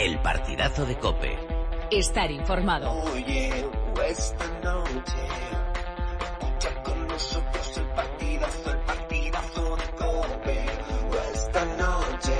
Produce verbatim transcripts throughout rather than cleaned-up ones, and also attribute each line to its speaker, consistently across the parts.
Speaker 1: El partidazo de COPE.
Speaker 2: Estar informado.
Speaker 3: Oye, esta noche, escucha con nosotros el partidazo, el partidazo de COPE. Esta noche,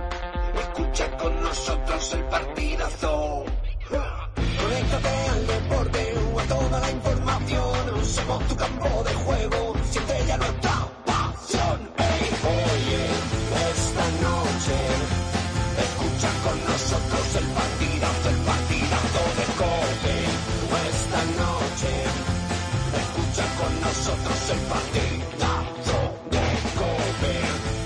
Speaker 3: escucha con nosotros el partidazo. Conéctate al deporte o a toda la información. Somos tu campo de juego, siente ya nuestra pasión. Hey, oye, esta noche, escucha con nosotros el partidazo, el partidazo de COPE. Esta noche, escucha con nosotros el partidazo de COPE.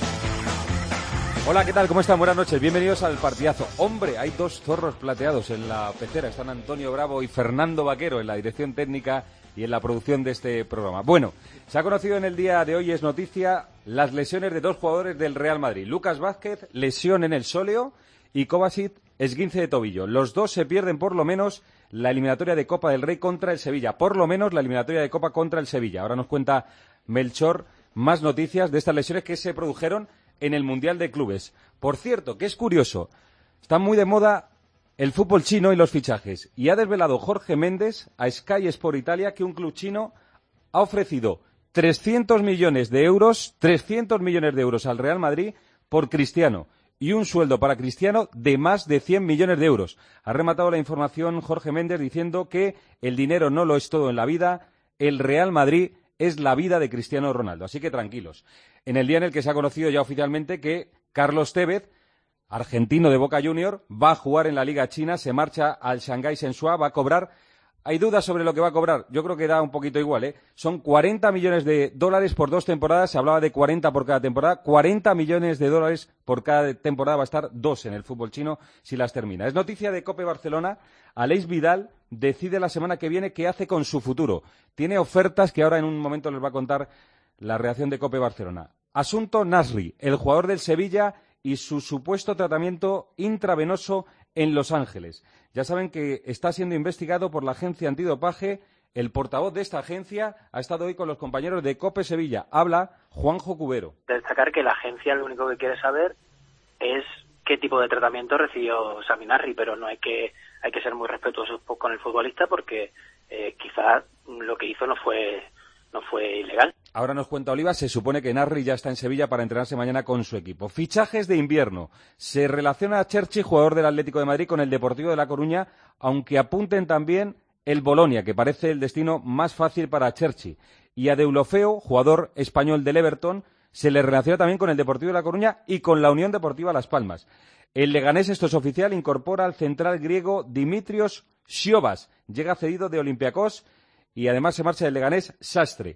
Speaker 4: Hola, ¿qué tal? ¿Cómo están? Buenas noches, bienvenidos al partidazo. Hombre, hay dos zorros plateados en la pecera. Están Antonio Bravo y Fernando Vaquero en la dirección técnica y en la producción de este programa. Bueno, se ha conocido en el día de hoy, es noticia, las lesiones de dos jugadores del Real Madrid. Lucas Vázquez, lesión en el sóleo, y Kovacic, esguince de tobillo. Los dos se pierden por lo menos la eliminatoria de Copa del Rey contra el Sevilla. Por lo menos la eliminatoria de Copa contra el Sevilla. Ahora nos cuenta Melchor más noticias de estas lesiones que se produjeron en el Mundial de Clubes. Por cierto, que es curioso, está muy de moda el fútbol chino y los fichajes. Y ha desvelado Jorge Méndez a Sky Sport Italia que un club chino ha ofrecido trescientos millones de euros, trescientos millones de euros al Real Madrid por Cristiano. Y un sueldo para Cristiano de más de cien millones de euros. Ha rematado la información Jorge Méndez diciendo que el dinero no lo es todo en la vida, el Real Madrid es la vida de Cristiano Ronaldo. Así que tranquilos. En el día en el que se ha conocido ya oficialmente que Carlos Tevez, argentino de Boca Juniors, va a jugar en la Liga China, se marcha al Shanghái Shenhua, va a cobrar. Hay dudas sobre lo que va a cobrar. Yo creo que da un poquito igual, ¿eh? Son cuarenta millones de dólares por dos temporadas. Se hablaba de cuarenta por cada temporada. cuarenta millones de dólares por cada temporada. Va a estar dos en el fútbol chino si las termina. Es noticia de COPE Barcelona. Aleix Vidal decide la semana que viene qué hace con su futuro. Tiene ofertas que ahora en un momento les va a contar la reacción de COPE Barcelona. Asunto Nasri, el jugador del Sevilla y su supuesto tratamiento intravenoso en Los Ángeles. Ya saben que está siendo investigado por la agencia antidopaje. El portavoz de esta agencia ha estado hoy con los compañeros de COPE Sevilla. Habla Juanjo Cubero.
Speaker 5: Destacar que la agencia lo único que quiere saber es qué tipo de tratamiento recibió Sami Nasri, pero no hay que hay que ser muy respetuosos con el futbolista porque eh, quizás lo que hizo no fue no fue ilegal.
Speaker 4: Ahora nos cuenta Oliva, se supone que Nasri ya está en Sevilla para entrenarse mañana con su equipo. Fichajes de invierno. Se relaciona a Cherchi, jugador del Atlético de Madrid, con el Deportivo de La Coruña, aunque apunten también el Bolonia, que parece el destino más fácil para Cherchi. Y a Deulofeu, jugador español del Everton, se le relaciona también con el Deportivo de La Coruña y con la Unión Deportiva Las Palmas. El Leganés, esto es oficial, incorpora al central griego Dimitrios Siobas. Llega cedido de Olympiacos y además se marcha del Leganés Sastre.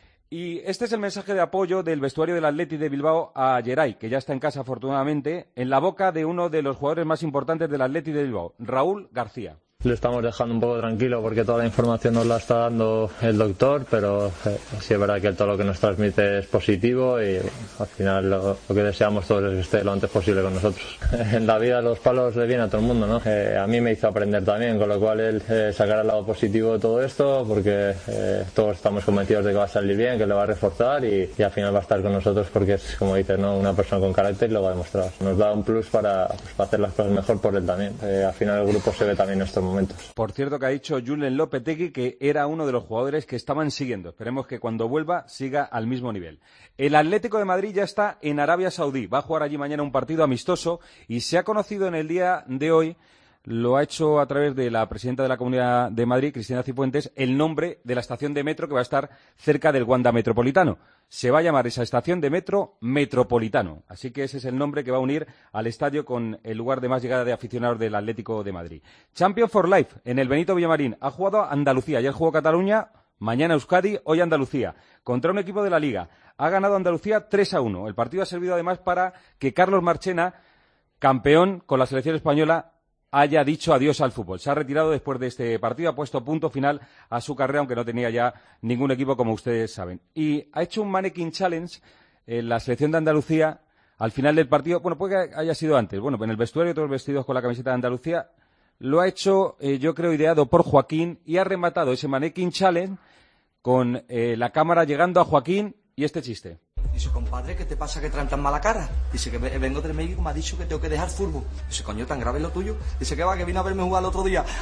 Speaker 4: Y este es el mensaje de apoyo del vestuario del Athletic de Bilbao a Geray, que ya está en casa afortunadamente, en la boca de uno de los jugadores más importantes del Athletic de Bilbao, Raúl García.
Speaker 6: Le estamos dejando un poco tranquilo porque toda la información nos la está dando el doctor, pero eh, sí es verdad que todo lo que nos transmite es positivo y al final lo, lo que deseamos todos es que esté lo antes posible con nosotros. En la vida los palos le vienen a todo el mundo, ¿no? Eh, a mí me hizo aprender también, con lo cual él eh, sacará el lado positivo de todo esto porque eh, todos estamos convencidos de que va a salir bien, que le va a reforzar y, y al final va a estar con nosotros porque es, como dices, ¿no? Una persona con carácter y lo va a demostrar. Nos da un plus para, pues, para hacer las cosas mejor por él también. Eh, al final el grupo se ve también en estos momentos.
Speaker 4: Por cierto, que ha dicho Julen Lopetegui que era uno de los jugadores que estaban siguiendo. Esperemos que cuando vuelva siga al mismo nivel. El Atlético de Madrid ya está en Arabia Saudí. Va a jugar allí mañana un partido amistoso y se ha conocido en el día de hoy, lo ha hecho a través de la presidenta de la Comunidad de Madrid, Cristina Cifuentes, el nombre de la estación de metro que va a estar cerca del Wanda Metropolitano. Se va a llamar esa estación de metro Metropolitano. Así que ese es el nombre que va a unir al estadio con el lugar de más llegada de aficionados del Atlético de Madrid. Champion for Life en el Benito Villamarín. Ha jugado Andalucía. Ayer jugó Cataluña, mañana Euskadi, hoy Andalucía. Contra un equipo de la Liga. Ha ganado Andalucía tres a uno. El partido ha servido además para que Carlos Marchena, campeón con la selección española, haya dicho adiós al fútbol. Se ha retirado después de este partido, ha puesto punto final a su carrera, aunque no tenía ya ningún equipo, como ustedes saben. Y ha hecho un mannequin challenge en la selección de Andalucía al final del partido. Bueno, puede que haya sido antes. Bueno, en el vestuario, todos vestidos con la camiseta de Andalucía. Lo ha hecho, eh, yo creo, ideado por Joaquín y ha rematado ese mannequin challenge con eh, la cámara llegando a Joaquín y este chiste.
Speaker 1: Dice, compadre, ¿qué te pasa que traen tan mala cara? Dice, que vengo del médico, me ha dicho que tengo que dejar fútbol. Dice, coño, tan grave lo tuyo. Dice, que va, que vino a verme jugar el otro día.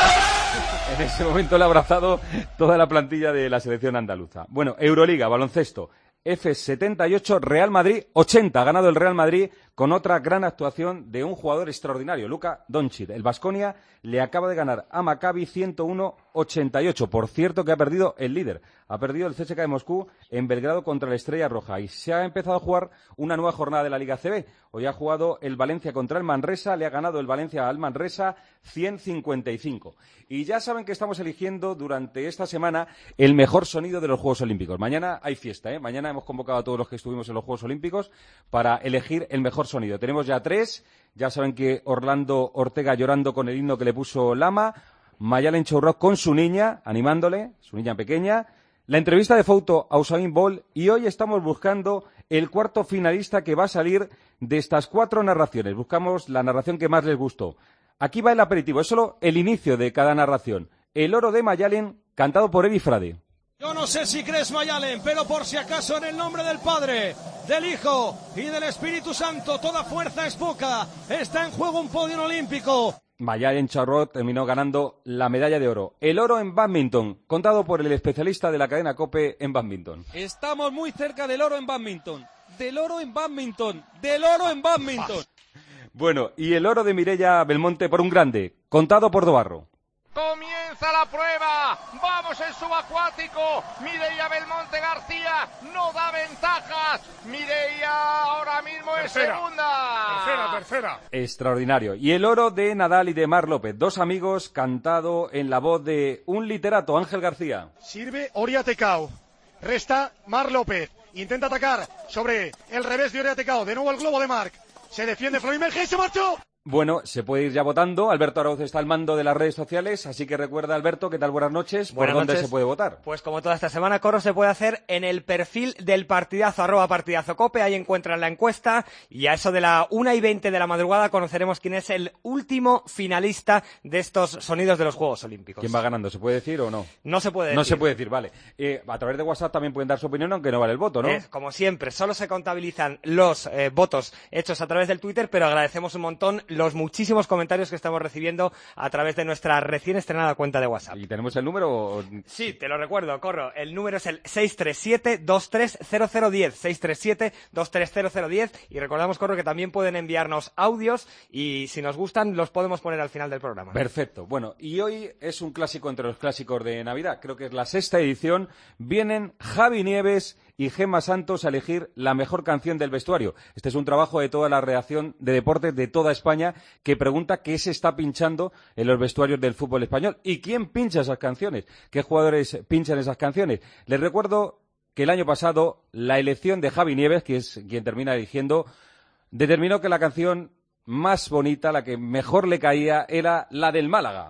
Speaker 4: En ese momento le ha abrazado toda la plantilla de la selección andaluza. Bueno, Euroliga, baloncesto. F setenta y ocho, Real Madrid ochenta. Ha ganado el Real Madrid con otra gran actuación de un jugador extraordinario, Luka Doncic. El Baskonia le acaba de ganar a Maccabi ciento uno a ochenta y ocho. Por cierto que ha perdido el líder. Ha perdido el C S K A de Moscú en Belgrado contra la Estrella Roja. Y se ha empezado a jugar una nueva jornada de la Liga C B. Hoy ha jugado el Valencia contra el Manresa. Le ha ganado el Valencia al Manresa cien cincuenta y cinco. Y ya saben que estamos eligiendo durante esta semana el mejor sonido de los Juegos Olímpicos. Mañana hay fiesta, ¿eh? Mañana hemos convocado a todos los que estuvimos en los Juegos Olímpicos para elegir el mejor sonido. Tenemos ya tres. Ya saben que Orlando Ortega llorando con el himno que le puso Lama. Mayalen Chourrock con su niña, animándole, su niña pequeña. La entrevista de foto a Usain Bolt. Y hoy estamos buscando el cuarto finalista que va a salir de estas cuatro narraciones. Buscamos la narración que más les gustó. Aquí va el aperitivo, es solo el inicio de cada narración. El oro de Mayalen, cantado por Evi Frade.
Speaker 7: Yo no sé si crees, Mayalen, pero por si acaso, en el nombre del Padre, del Hijo y del Espíritu Santo, toda fuerza es poca. Está en juego un podio olímpico.
Speaker 4: Mayalen Chourrock terminó ganando la medalla de oro. El oro en bádminton, contado por el especialista de la cadena COPE en bádminton.
Speaker 7: Estamos muy cerca del oro en bádminton. Del oro en bádminton. Del oro en bádminton.
Speaker 4: Bueno, y el oro de Mireia Belmonte por un grande, contado por Dobarro.
Speaker 8: Comienza la prueba, vamos el subacuático, Mireia Belmonte García no da ventajas, Mireia ahora mismo tercera, es segunda.
Speaker 7: Tercera, tercera.
Speaker 4: Extraordinario. Y el oro de Nadal y de Marc López, dos amigos, cantado en la voz de un literato, Ángel García.
Speaker 9: Sirve Oria Tecao, resta Marc López, intenta atacar sobre el revés de Oria Tecao, de nuevo el globo de Marc. Se defiende Florin Vergés y se marchó.
Speaker 4: Bueno, se puede ir ya votando. Alberto Arauz está al mando de las redes sociales, así que recuerda, Alberto, ¿qué tal? Buenas noches. ¿Por
Speaker 10: Buenas
Speaker 4: dónde
Speaker 10: noches.
Speaker 4: se puede votar?
Speaker 10: Pues como toda esta semana, Corro, se puede hacer en el perfil del partidazo, arroba partidazo cope. Ahí encuentran la encuesta y a eso de la una y veinte de la madrugada conoceremos quién es el último finalista de estos sonidos de los Juegos Olímpicos.
Speaker 4: ¿Quién va ganando? ¿Se puede decir o no?
Speaker 10: No se puede decir.
Speaker 4: No se puede decir, vale. Eh, a través de WhatsApp también pueden dar su opinión, aunque no vale el voto, ¿no?
Speaker 10: Eh, como siempre, solo se contabilizan los eh, votos hechos a través del Twitter, pero agradecemos un montón los muchísimos comentarios que estamos recibiendo a través de nuestra recién estrenada cuenta de WhatsApp.
Speaker 4: ¿Y tenemos el número?
Speaker 10: Sí, te lo recuerdo, Corro. El número es el seis tres siete, dos tres cero cero uno cero, seis tres siete, dos tres cero cero uno cero, y recordamos, Corro, que también pueden enviarnos audios y si nos gustan los podemos poner al final del programa.
Speaker 4: Perfecto. Bueno, y hoy es un clásico entre los clásicos de Navidad. Creo que es la sexta edición. Vienen Javi Nieves y Gemma Santos a elegir la mejor canción del vestuario. Este es un trabajo de toda la redacción de deportes de toda España que pregunta qué se está pinchando en los vestuarios del fútbol español y quién pincha esas canciones, qué jugadores pinchan esas canciones. Les recuerdo que el año pasado la elección de Javi Nieves, que es quien termina eligiendo, determinó que la canción más bonita, la que mejor le caía, era la del Málaga.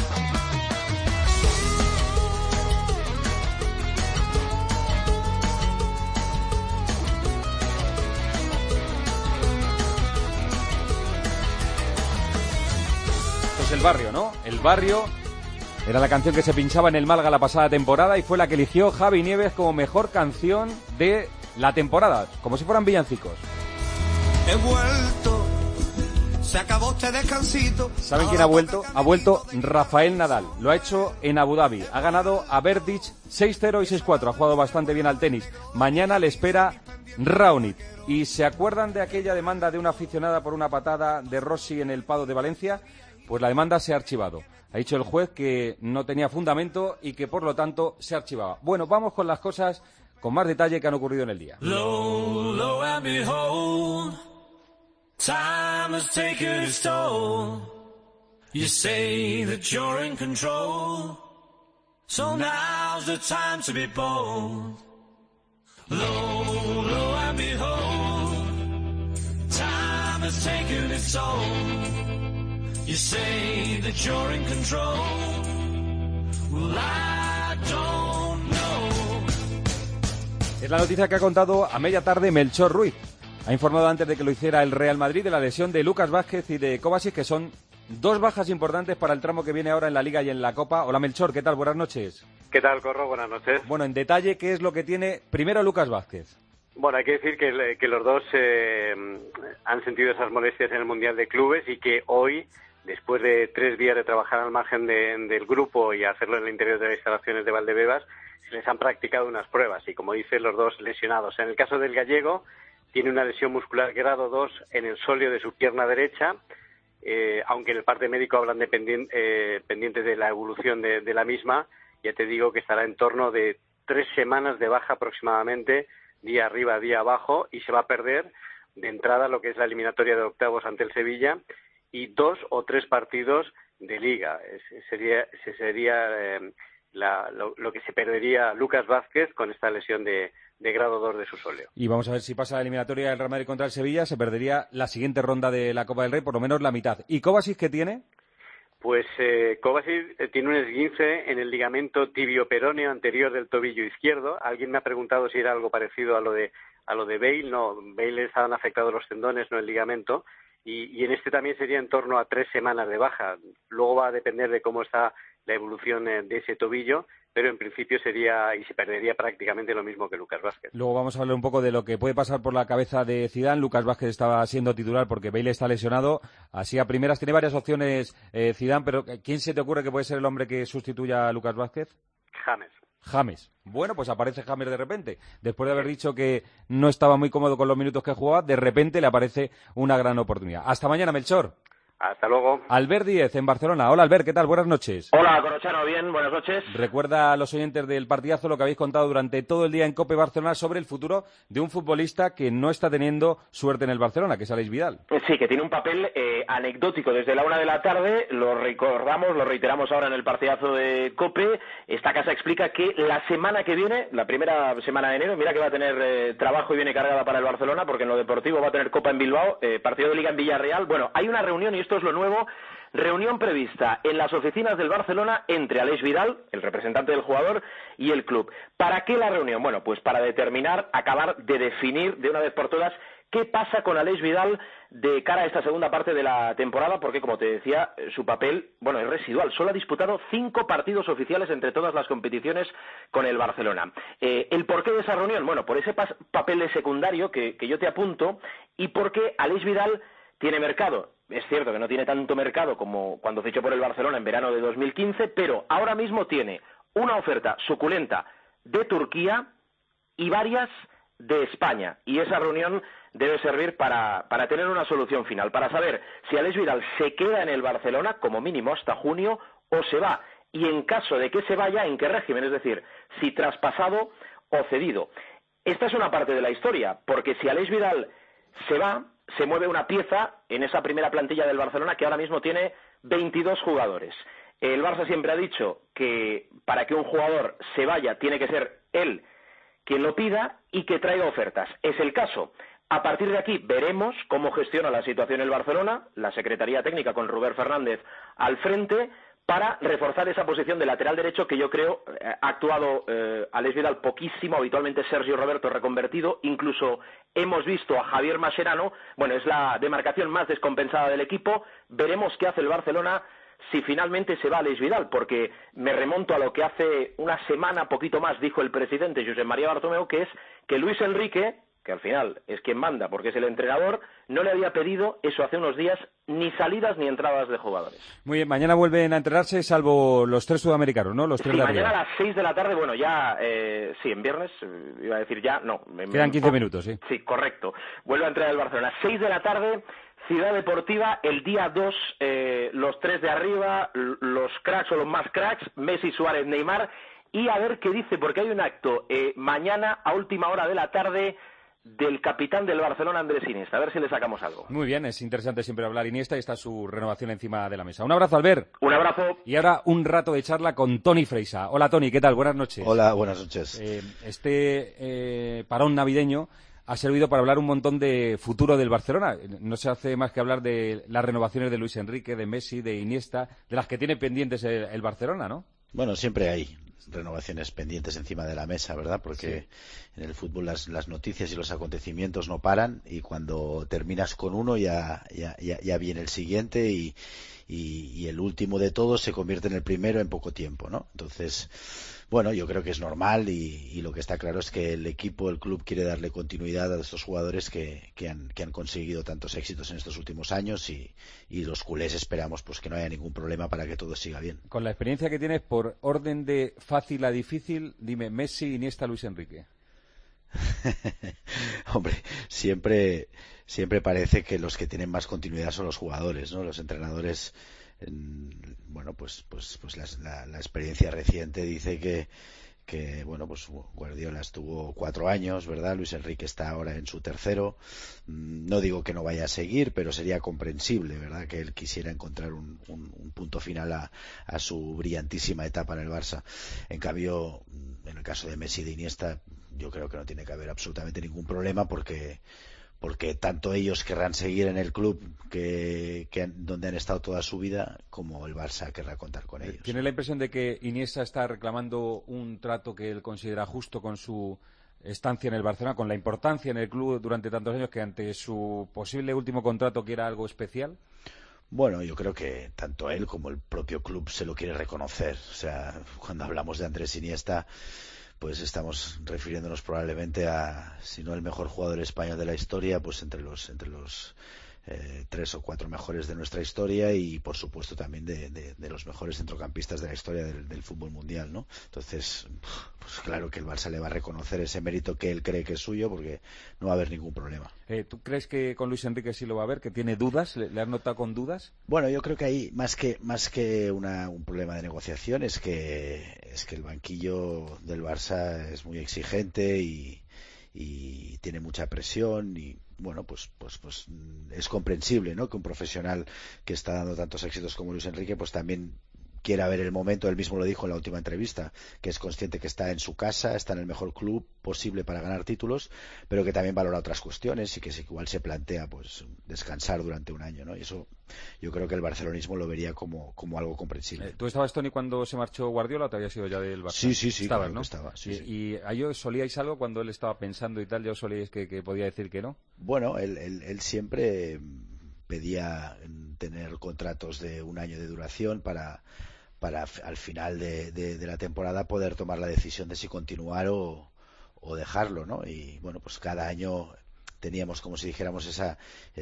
Speaker 4: El barrio, ¿no? El barrio era la canción que se pinchaba en el Málaga la pasada temporada y fue la que eligió Javi Nieves como mejor canción de la temporada, como si fueran villancicos.
Speaker 3: He vuelto, se acabó este descansito.
Speaker 4: ¿Saben quién ha vuelto? Ha vuelto Rafael Nadal. Lo ha hecho en Abu Dhabi. Ha ganado a Berdych seis cero y seis cuatro. Ha jugado bastante bien al tenis. Mañana le espera Raonic. ¿Y se acuerdan de aquella demanda de una aficionada por una patada de Rossi en el Pado de Valencia? Pues la demanda se ha archivado. Ha dicho el juez que no tenía fundamento y que por lo tanto se archivaba. Bueno, vamos con las cosas con más detalle que han ocurrido en el día.
Speaker 3: Low, low and behold, time has taken its toll. You say that you're in control, so now's the time to be bold. Low, low and behold, time has taken its toll. You say that you're in control. Well, I don't know.
Speaker 4: Es la noticia que ha contado a media tarde Melchor Ruiz. Ha informado antes de que lo hiciera el Real Madrid de la lesión de Lucas Vázquez y de Kovacic, que son dos bajas importantes para el tramo que viene ahora en la Liga y en la Copa. Hola Melchor, ¿qué tal? Buenas noches.
Speaker 11: ¿Qué tal, Corro? Buenas noches.
Speaker 4: Bueno, en detalle, ¿qué es lo que tiene primero Lucas Vázquez?
Speaker 11: Bueno, hay que decir que, que los dos eh, han sentido esas molestias en el Mundial de Clubes y que hoy, después de tres días de trabajar al margen de, del grupo y hacerlo en el interior de las instalaciones de Valdebebas, se les han practicado unas pruebas y, como dice, los dos lesionados. En el caso del gallego, tiene una lesión muscular grado dos en el sóleo de su pierna derecha, eh, aunque en el parte médico hablan de pendien, eh, pendientes de la evolución de, de la misma. Ya te digo que estará en torno de tres semanas de baja aproximadamente, día arriba, día abajo, y se va a perder de entrada lo que es la eliminatoria de octavos ante el Sevilla y dos o tres partidos de Liga. Ese sería, ese sería eh, la, lo, lo que se perdería Lucas Vázquez con esta lesión de, de grado dos de su sóleo.
Speaker 4: Y vamos a ver si pasa la eliminatoria del Real Madrid contra el Sevilla, se perdería la siguiente ronda de la Copa del Rey, por lo menos la mitad. ¿Y Kovacic qué tiene?
Speaker 11: Pues eh, Kovacic eh, tiene un esguince en el ligamento tibio-peroneo anterior del tobillo izquierdo. Alguien me ha preguntado si era algo parecido a lo de a lo de Bale. No, Bale estaban afectados los tendones, no el ligamento. Y, y en este también sería en torno a tres semanas de baja. Luego va a depender de cómo está la evolución eh, de ese tobillo, pero en principio sería y se perdería prácticamente lo mismo que Lucas Vázquez.
Speaker 4: Luego vamos a hablar un poco de lo que puede pasar por la cabeza de Zidane. Lucas Vázquez estaba siendo titular porque Bale está lesionado. Así a primeras tiene varias opciones eh, Zidane, pero ¿quién se te ocurre que puede ser el hombre que sustituya a Lucas Vázquez?
Speaker 11: James.
Speaker 4: James. Bueno, pues aparece James de repente. Después de haber dicho que no estaba muy cómodo con los minutos que jugaba, de repente le aparece una gran oportunidad. Hasta mañana, Melchor.
Speaker 11: Hasta luego.
Speaker 4: Albert Díez, en Barcelona. Hola, Albert, ¿qué tal? Buenas noches.
Speaker 12: Hola, Corrochano, bien, buenas noches.
Speaker 4: Recuerda a los oyentes del partidazo lo que habéis contado durante todo el día en COPE Barcelona sobre el futuro de un futbolista que no está teniendo suerte en el Barcelona, que es Aleix Vidal.
Speaker 12: Sí, que tiene un papel eh, anecdótico desde la una de la tarde, lo recordamos, lo reiteramos ahora en el partidazo de COPE. Esta casa explica que la semana que viene, la primera semana de enero, mira que va a tener eh, trabajo y viene cargada para el Barcelona, porque en lo deportivo va a tener Copa en Bilbao, eh, partido de Liga en Villarreal. Bueno, hay una reunión y esto es lo nuevo, reunión prevista en las oficinas del Barcelona entre Aleix Vidal, el representante del jugador, y el club. ¿Para qué la reunión? Bueno, pues para determinar, acabar de definir de una vez por todas qué pasa con Aleix Vidal de cara a esta segunda parte de la temporada, porque, como te decía, su papel, bueno, es residual. Solo ha disputado cinco partidos oficiales entre todas las competiciones con el Barcelona. Eh, ¿El porqué de esa reunión? Bueno, por ese pas- papel de secundario que, que yo te apunto, y porque Aleix Vidal tiene mercado. Es cierto que no tiene tanto mercado como cuando fichó por el Barcelona en verano de dos mil quince, pero ahora mismo tiene una oferta suculenta de Turquía y varias de España. Y esa reunión debe servir para, para tener una solución final, para saber si Aleix Vidal se queda en el Barcelona, como mínimo hasta junio, o se va. Y en caso de que se vaya, ¿en qué régimen? Es decir, si traspasado o cedido. Esta es una parte de la historia, porque si Aleix Vidal se va, se mueve una pieza en esa primera plantilla del Barcelona que ahora mismo tiene veintidós jugadores. El Barça siempre ha dicho que para que un jugador se vaya tiene que ser él quien lo pida y que traiga ofertas. Es el caso. A partir de aquí veremos cómo gestiona la situación el Barcelona, la Secretaría Técnica con Rubén Fernández al frente, para reforzar esa posición de lateral derecho que yo creo eh, ha actuado eh, Aleix Vidal poquísimo, habitualmente Sergio Roberto reconvertido, incluso hemos visto a Javier Mascherano. Bueno, es la demarcación más descompensada del equipo. Veremos qué hace el Barcelona si finalmente se va Aleix Vidal, porque me remonto a lo que hace una semana, poquito más, dijo el presidente Josep María Bartomeu, que es que Luis Enrique, que al final es quien manda porque es el entrenador, no le había pedido eso hace unos días, ni salidas ni entradas de jugadores.
Speaker 4: Muy bien, mañana vuelven a entrenarse, salvo los tres sudamericanos, ¿no? Los tres
Speaker 12: Sí,
Speaker 4: de
Speaker 12: mañana
Speaker 4: arriba.
Speaker 12: a las seis de la tarde, bueno, ya, eh, sí, en viernes, eh, iba a decir ya, no. me-
Speaker 4: Quedan
Speaker 12: me-
Speaker 4: quince minutos, sí.
Speaker 12: Sí, correcto. Vuelve a entrenar el Barcelona. seis de la tarde, Ciudad Deportiva, el día dos, eh, los tres de arriba, l- los cracks o los más cracks, Messi, Suárez, Neymar, y a ver qué dice, porque hay un acto eh, mañana a última hora de la tarde del capitán del Barcelona, Andrés Iniesta. A ver si le sacamos algo.
Speaker 4: Muy bien, es interesante siempre hablar Iniesta y está su renovación encima de la mesa. Un abrazo, Albert.
Speaker 12: Un abrazo.
Speaker 4: Y ahora un rato de charla con Toni Freisa. Hola, Toni, ¿qué tal? Buenas noches.
Speaker 13: Hola, buenas noches.
Speaker 4: Eh, este eh, parón navideño ha servido para hablar un montón de futuro del Barcelona. No se hace más que hablar de las renovaciones de Luis Enrique, de Messi, de Iniesta, de las que tiene pendientes el, el Barcelona, ¿no?
Speaker 13: Bueno, siempre hay renovaciones pendientes encima de la mesa, ¿verdad? Porque
Speaker 4: Sí.
Speaker 13: en el fútbol las, las noticias y los acontecimientos no paran, y cuando terminas con uno ya, ya, ya, ya viene el siguiente, y, y, y el último de todos se convierte en el primero en poco tiempo, ¿no? Entonces, bueno, yo creo que es normal, y, y lo que está claro es que el equipo, el club, quiere darle continuidad a estos jugadores que, que, han, que han conseguido tantos éxitos en estos últimos años, y, y los culés esperamos pues que no haya ningún problema para que todo siga bien.
Speaker 4: Con la experiencia que tienes, por orden de fácil a difícil, dime Messi, Iniesta, Luis Enrique.
Speaker 13: Hombre, siempre, siempre parece que los que tienen más continuidad son los jugadores, ¿no? Los entrenadores... En, bueno, pues pues pues la, la, la experiencia reciente dice que, que bueno, pues Guardiola estuvo cuatro años, ¿verdad? Luis Enrique está ahora en su tercero. No digo que no vaya a seguir, pero sería comprensible, ¿verdad?, que él quisiera encontrar un, un, un punto final a, a su brillantísima etapa en el Barça. En cambio, en el caso de Messi y de Iniesta, yo creo que no tiene que haber absolutamente ningún problema, porque porque tanto ellos querrán seguir en el club que, que han, donde han estado toda su vida, como el Barça querrá contar con ellos.
Speaker 4: ¿Tiene la impresión de que Iniesta está reclamando un trato que él considera justo con su estancia en el Barcelona, con la importancia en el club durante tantos años, que ante su posible último contrato quiera algo especial?
Speaker 13: Bueno, yo creo que tanto él como el propio club se lo quiere reconocer. O sea, cuando hablamos de Andrés Iniesta, pues estamos refiriéndonos probablemente a, si no el mejor jugador español de la historia, pues entre los entre los eh, tres o cuatro mejores de nuestra historia, y por supuesto también de, de, de los mejores centrocampistas de la historia del, del fútbol mundial, ¿no? Entonces, pues claro que el Barça le va a reconocer ese mérito que él cree que es suyo, porque no va a haber ningún problema.
Speaker 4: Eh, ¿Tú crees que con Luis Enrique sí lo va a haber, que tiene dudas? ¿Le, le has notado con dudas?
Speaker 13: Bueno, yo creo que ahí, más que más que una, un problema de negociación, es que es que el banquillo del Barça es muy exigente y, y tiene mucha presión, y bueno, pues pues pues es comprensible, ¿no?, que un profesional que está dando tantos éxitos como Luis Enrique pues también quiera ver el momento. Él mismo lo dijo en la última entrevista, que es consciente que está en su casa, está en el mejor club posible para ganar títulos, pero que también valora otras cuestiones, y que igual se plantea pues descansar durante un año, ¿no? Y eso yo creo que el barcelonismo lo vería como, como algo comprensible.
Speaker 4: Eh, ¿Tú estabas, Tony, cuando se marchó Guardiola, o te habías ido ya del Barça?
Speaker 13: Sí, sí, sí,
Speaker 4: estabas,
Speaker 13: claro,
Speaker 4: ¿no?
Speaker 13: que estaba, sí,
Speaker 4: y,
Speaker 13: sí.
Speaker 4: ¿Y a ellos solíais algo cuando él estaba pensando y tal? ¿Ya os solíais que, que podía decir que no?
Speaker 13: Bueno, él, él, él siempre pedía tener contratos de un año de duración para para al final de, de, de la temporada poder tomar la decisión de si continuar o, o dejarlo, ¿no? Y bueno, pues cada año teníamos, como si dijéramos, esa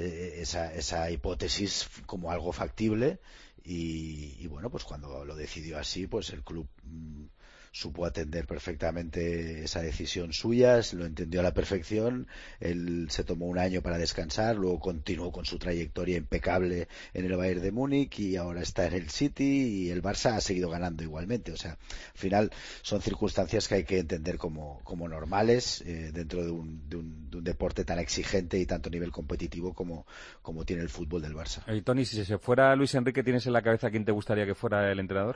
Speaker 13: esa, esa hipótesis como algo factible, y, y bueno, pues cuando lo decidió así, pues el club mmm, supo atender perfectamente esa decisión suya, lo entendió a la perfección. Él se tomó un año para descansar, luego continuó con su trayectoria impecable en el Bayern de Múnich, y ahora está en el City, y el Barça ha seguido ganando igualmente. O sea, al final son circunstancias que hay que entender como, como normales eh, dentro de un, de, un, de un deporte tan exigente y tanto nivel competitivo como, como tiene el fútbol del Barça.
Speaker 4: Y Tony, si se fuera Luis Enrique, ¿tienes en la cabeza quién te gustaría que fuera el entrenador?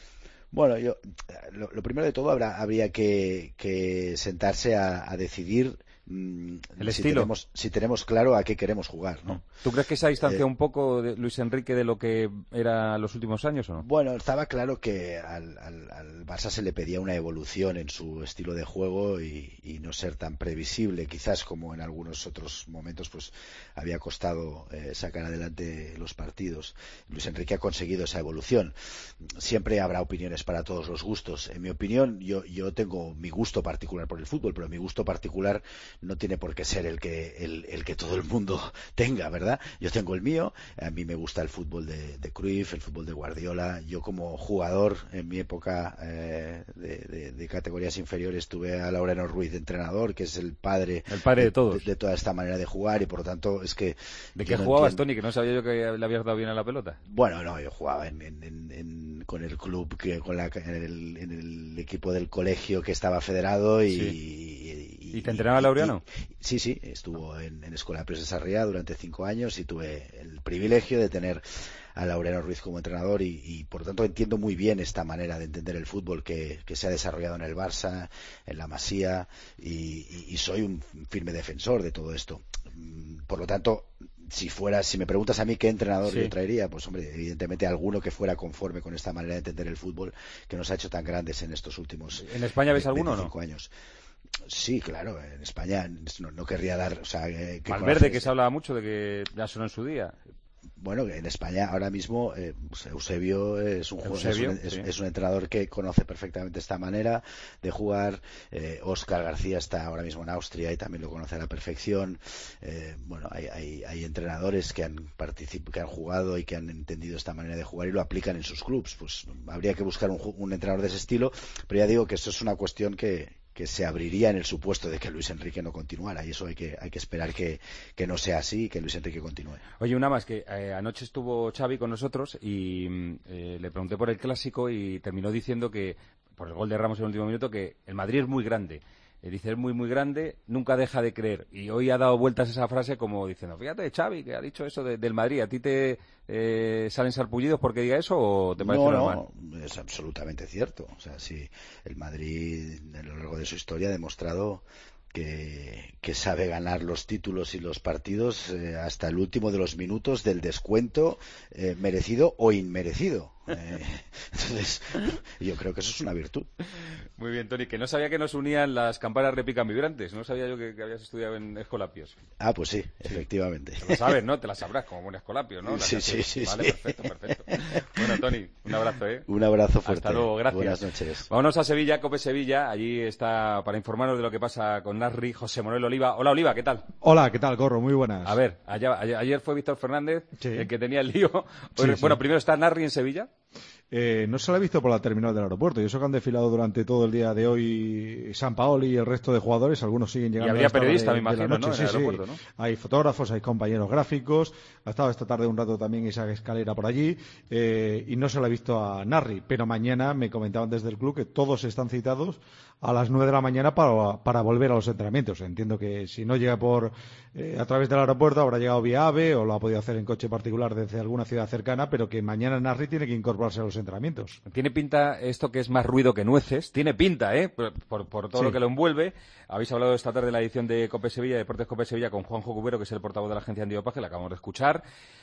Speaker 13: Bueno, yo lo, lo primero de todo habrá, habría que, que sentarse a, a decidir mmm,
Speaker 4: el
Speaker 13: si
Speaker 4: estilo.
Speaker 13: Tenemos, si tenemos claro a qué queremos jugar, ¿no?
Speaker 4: ¿Tú crees que se ha distanciado
Speaker 13: eh,
Speaker 4: un poco de Luis Enrique de lo que era los últimos años o no?
Speaker 13: Bueno, estaba claro que al, al, al Barça se le pedía una evolución en su estilo de juego, y, y no ser tan previsible, quizás como en algunos otros momentos pues había costado eh, sacar adelante los partidos. Luis Enrique ha conseguido esa evolución. Siempre habrá opiniones para todos los gustos. En mi opinión, yo, yo tengo mi gusto particular por el fútbol, pero mi gusto particular no tiene por qué ser el que el, el que todo el mundo tenga, ¿verdad? Yo tengo el mío. A mí me gusta el fútbol de, de Cruyff, el fútbol de Guardiola. Yo como jugador, en mi época eh, de, de, de categorías inferiores, tuve a Laureano Ruiz de entrenador, que es el padre,
Speaker 4: el padre de, de todos,
Speaker 13: de, de toda esta manera de jugar, y por lo tanto es que...
Speaker 4: ¿De qué no jugabas, entiendo... Tony? Que no sabía yo que le habías dado bien a la pelota.
Speaker 13: Bueno, no, yo jugaba en, en, en, en, con el club, que con la, en, el, en el equipo del colegio que estaba federado, y...
Speaker 4: Sí. ¿Y, ¿Y te entrenaba Laureano?
Speaker 13: Y, y, sí, sí, estuvo en, en Escuela de Empresa Sarriá durante cinco años, y tuve el privilegio de tener a Laureano Ruiz como entrenador, y, y por tanto entiendo muy bien esta manera de entender el fútbol que, que se ha desarrollado en el Barça, en la Masía, y, y, y soy un firme defensor de todo esto. Por lo tanto, si fuera, si me preguntas a mí qué entrenador sí. yo traería, pues hombre, evidentemente alguno que fuera conforme con esta manera de entender el fútbol que nos ha hecho tan grandes en estos últimos
Speaker 4: ¿En España ves alguno o no?
Speaker 13: años. Sí, claro, en España no, no querría dar... O sea, que
Speaker 4: Valverde,
Speaker 13: conoces...
Speaker 4: que se hablaba mucho de que ya sonó en su día.
Speaker 13: Bueno, en España ahora mismo eh, Eusebio es un,
Speaker 4: Eusebio,
Speaker 13: es, un, es,
Speaker 4: sí.
Speaker 13: es un entrenador que conoce perfectamente esta manera de jugar. eh, Óscar García está ahora mismo en Austria y también lo conoce a la perfección. Eh, bueno, hay, hay, hay entrenadores que han particip- que han jugado y que han entendido esta manera de jugar y lo aplican en sus clubes. Pues habría que buscar un, un entrenador de ese estilo, pero ya digo que esto es una cuestión que que se abriría en el supuesto de que Luis Enrique no continuara, y eso hay que hay que esperar que, que no sea así y que Luis Enrique continúe.
Speaker 4: Oye, una más, que eh, anoche estuvo Xavi con nosotros y eh, le pregunté por el Clásico y terminó diciendo que, por el gol de Ramos en el último minuto, que el Madrid es muy grande. Eh, dice, es muy, muy grande, nunca deja de creer. Y hoy ha dado vueltas esa frase como diciendo, fíjate, Xavi, que ha dicho eso de, del Madrid. ¿A ti te eh, salen sarpullidos porque diga eso o te parece
Speaker 13: no,
Speaker 4: normal?
Speaker 13: No, es absolutamente cierto. O sea, sí, el Madrid a lo largo de su historia ha demostrado que, que sabe ganar los títulos y los partidos eh, hasta el último de los minutos del descuento, eh, merecido o inmerecido. Eh, entonces, yo creo que eso es una virtud.
Speaker 4: Muy bien, Tony, que no sabía que nos unían las campanas repican vibrantes. No sabía yo que, que habías estudiado en Escolapios.
Speaker 13: Ah, pues sí, sí. Efectivamente.
Speaker 4: Te lo sabes, ¿no? Te las sabrás como buen Escolapio, ¿no? Las
Speaker 13: sí, sí, sí.
Speaker 4: Vale,
Speaker 13: sí.
Speaker 4: perfecto, perfecto. Bueno, Tony, un abrazo, ¿eh?
Speaker 13: Un abrazo fuerte.
Speaker 4: Hasta luego, gracias.
Speaker 13: Buenas noches.
Speaker 4: Vámonos a Sevilla, Cope Sevilla. Allí está, para informarnos de lo que pasa con Nasri, José Manuel Oliva. Hola, Oliva, ¿qué tal?
Speaker 14: Hola, ¿qué tal, Corro? Muy buenas.
Speaker 4: A ver, ayer, ayer fue Víctor Fernández,
Speaker 14: sí.
Speaker 4: el que tenía el lío.
Speaker 14: Sí,
Speaker 4: bueno,
Speaker 14: sí.
Speaker 4: primero está Nasri en Sevilla.
Speaker 14: Eh, no se la ha visto por la terminal del aeropuerto y eso que han desfilado durante todo el día de hoy San Paoli y el resto de jugadores, algunos siguen llegando.
Speaker 4: Y habría
Speaker 14: a esta
Speaker 4: periodistas,
Speaker 14: hora de,
Speaker 4: me imagino,
Speaker 14: de la noche.
Speaker 4: ¿no?
Speaker 14: Sí,
Speaker 4: en el aeropuerto,
Speaker 14: sí.
Speaker 4: ¿no?
Speaker 14: Hay fotógrafos, hay compañeros gráficos, ha estado esta tarde un rato también Isaac Escalera por allí eh, y no se la ha visto a Nasri, pero mañana me comentaban desde el club que todos están citados a las nueve de la mañana para, para volver a los entrenamientos. Entiendo que si no llega por eh, a través del aeropuerto habrá llegado vía AVE o lo ha podido hacer en coche particular desde alguna ciudad cercana, pero que mañana Nasri tiene que incorporarse a los entrenamientos.
Speaker 4: Tiene pinta esto que es más ruido que nueces. Tiene pinta, ¿eh? Por, por, por todo
Speaker 14: sí.
Speaker 4: lo que lo envuelve. Habéis hablado esta tarde de la edición de Cope Sevilla, Deportes Cope Sevilla, con Juanjo Cubero, que es el portavoz de la agencia antidopaje, la acabamos de escuchar.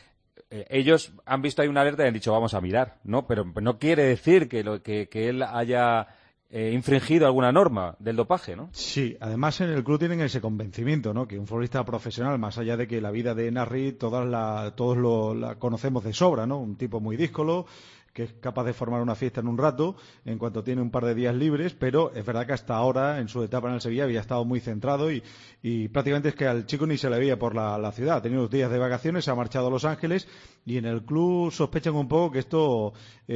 Speaker 4: Eh, ellos han visto ahí una alerta y han dicho, vamos a mirar, ¿no? Pero no quiere decir que, lo, que, que él haya eh, infringido alguna norma del dopaje, ¿no?
Speaker 14: Sí, además en el club tienen ese convencimiento, ¿no? Que un futbolista profesional, más allá de que la vida de Nasri todas la, todos lo la conocemos de sobra, ¿no? Un tipo muy díscolo, que es capaz de formar una fiesta en un rato, en cuanto tiene un par de días libres, pero es verdad que hasta ahora, en su etapa en el Sevilla, había estado muy centrado y, y prácticamente es que al chico ni se le veía por la, la ciudad. Ha tenido unos días de vacaciones, se ha marchado a Los Ángeles y en el club sospechan un poco que esto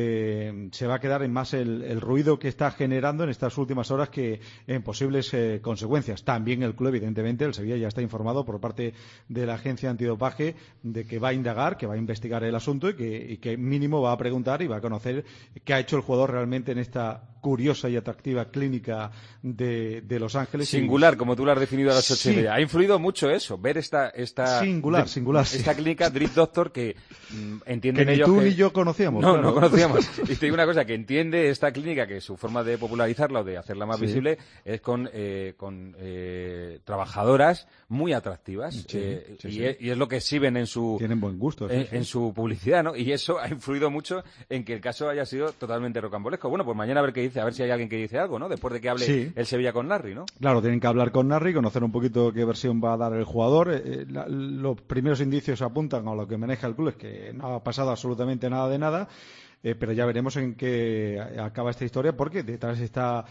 Speaker 14: eh, se va a quedar en más el, el ruido que está generando en estas últimas horas que en posibles eh, consecuencias. También el club, evidentemente, el Sevilla ya está informado por parte de la agencia antidopaje de que va a indagar, que va a investigar el asunto y que, y que mínimo va a preguntar y va a conocer qué ha hecho el jugador realmente en esta curiosa y atractiva clínica de, de Los Ángeles.
Speaker 4: Singular, y... como tú lo has definido a las ocho
Speaker 14: sí.
Speaker 4: y media. Ha influido mucho eso, ver esta... esta
Speaker 14: singular,
Speaker 4: de,
Speaker 14: singular.
Speaker 4: Esta
Speaker 14: sí.
Speaker 4: clínica Drip Doctor que mmm, entiende
Speaker 14: que ni
Speaker 4: ellos
Speaker 14: tú
Speaker 4: que...
Speaker 14: ni yo conocíamos.
Speaker 4: No,
Speaker 14: claro.
Speaker 4: no conocíamos. Y te digo una cosa, que entiende esta clínica que su forma de popularizarla o de hacerla más
Speaker 14: sí.
Speaker 4: visible es con, eh, con eh, trabajadoras muy atractivas.
Speaker 14: Sí,
Speaker 4: eh,
Speaker 14: sí,
Speaker 4: y,
Speaker 14: sí.
Speaker 4: Es, y es lo que exhiben en su...
Speaker 14: Tienen buen gusto. Sí,
Speaker 4: en,
Speaker 14: sí.
Speaker 4: en su publicidad, ¿no? Y eso ha influido mucho en que el caso haya sido totalmente rocambolesco. Bueno, pues mañana a ver qué dice, a ver si hay alguien que dice algo, ¿no? Después de que hable
Speaker 14: sí.
Speaker 4: el Sevilla con Nasri, ¿no?
Speaker 14: Claro, tienen que hablar con Nasri, conocer un poquito qué versión va a dar el jugador. Eh, la, los primeros indicios apuntan a lo que maneja el club, es que no ha pasado absolutamente nada de nada. Eh, pero ya veremos en qué acaba esta historia, porque detrás está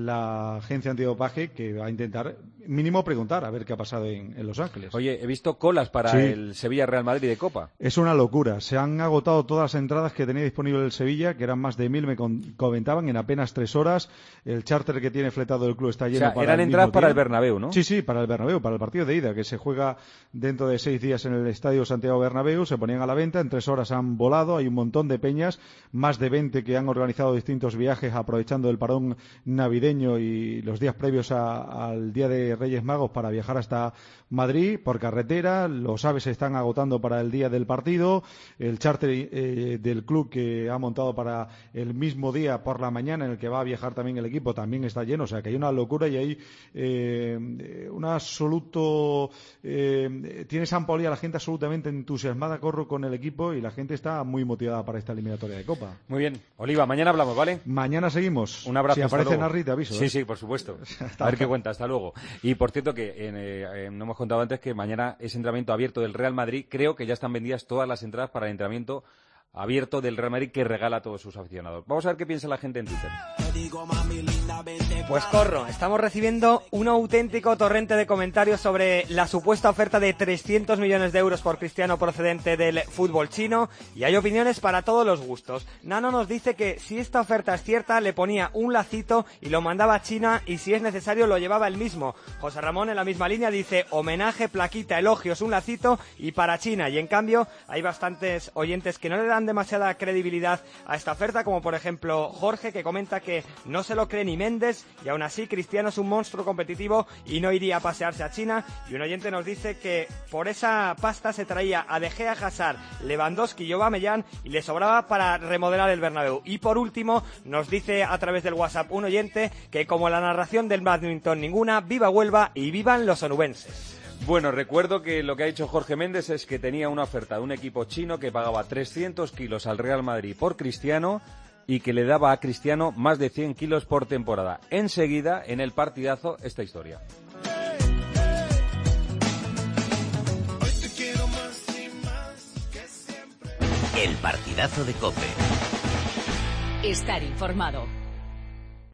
Speaker 14: la agencia antidopaje que va a intentar mínimo preguntar a ver qué ha pasado en, en Los Ángeles.
Speaker 4: Oye, he visto colas para
Speaker 14: sí.
Speaker 4: el Sevilla-Real Madrid de Copa.
Speaker 14: Es una locura. Se han agotado todas las entradas que tenía disponible el Sevilla, que eran más de mil, me comentaban, en apenas tres horas. El charter que tiene fletado el club está lleno.
Speaker 4: O sea,
Speaker 14: para
Speaker 4: eran
Speaker 14: el
Speaker 4: entradas
Speaker 14: mismo
Speaker 4: para
Speaker 14: día.
Speaker 4: el Bernabéu, ¿no?
Speaker 14: Sí, sí, para el Bernabéu, para el partido de ida, que se juega dentro de seis días en el Estadio Santiago Bernabéu. Se ponían a la venta, en tres horas han volado, hay un montón de peñas, más de veinte que han organizado distintos viajes aprovechando el parón navideño y los días previos a, al Día de Reyes Magos para viajar hasta Madrid por carretera. Los aves se están agotando para el día del partido. El charter eh, del club que ha montado para el mismo día por la mañana en el que va a viajar también el equipo también está lleno. O sea que hay una locura y hay eh, un absoluto... Eh, tiene San Paoli a la gente absolutamente entusiasmada, Corro, con el equipo y la gente está muy motivada para esta eliminatoria de Copa. Europa.
Speaker 4: Muy bien. Oliva, mañana hablamos, ¿vale?
Speaker 14: Mañana seguimos.
Speaker 4: Un abrazo.
Speaker 14: Si
Speaker 4: hasta
Speaker 14: aparece
Speaker 4: luego.
Speaker 14: Narri, te aviso.
Speaker 4: Sí,
Speaker 14: ¿eh?
Speaker 4: sí, por supuesto. A ver qué cuenta. Hasta luego. Y por cierto que eh, eh, no hemos contado antes que mañana es entrenamiento abierto del Real Madrid. Creo que ya están vendidas todas las entradas para el entrenamiento abierto del Real Madrid que regala a todos sus aficionados. Vamos a ver qué piensa la gente en Twitter.
Speaker 10: Pues corro, estamos recibiendo un auténtico torrente de comentarios sobre la supuesta oferta de trescientos millones de euros por Cristiano procedente del fútbol chino y hay opiniones para todos los gustos. Nano nos dice que si esta oferta es cierta le ponía un lacito y lo mandaba a China y si es necesario lo llevaba él mismo. José Ramón en la misma línea dice homenaje, plaquita, elogios, un lacito y para China, y en cambio hay bastantes oyentes que no le dan demasiada credibilidad a esta oferta, como por ejemplo Jorge, que comenta que no se lo cree ni Méndez y aún así Cristiano es un monstruo competitivo y no iría a pasearse a China, y un oyente nos dice que por esa pasta se traía a De Gea, Hazard, Lewandowski y Aubameyang y le sobraba para remodelar el Bernabéu. Y por último nos dice a través del WhatsApp un oyente que como la narración del badminton ninguna, viva Huelva y vivan los onubenses.
Speaker 4: Bueno, recuerdo que lo que ha dicho Jorge Méndez es que tenía una oferta de un equipo chino que pagaba trescientos kilos al Real Madrid por Cristiano y que le daba a Cristiano más de cien kilos por temporada. Enseguida, en el partidazo, esta historia.
Speaker 15: El partidazo de COPE.
Speaker 2: Estar informado.